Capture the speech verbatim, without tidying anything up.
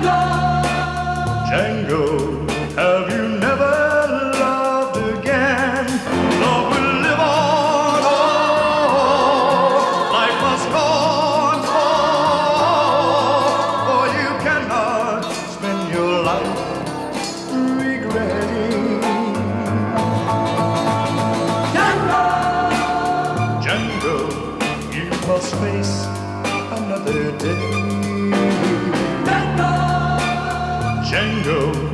Django, have you never loved again? Love will live on, oh, life must go on, oh, for you cannot spend your life regretting. Django, Django, you must face another day. Django,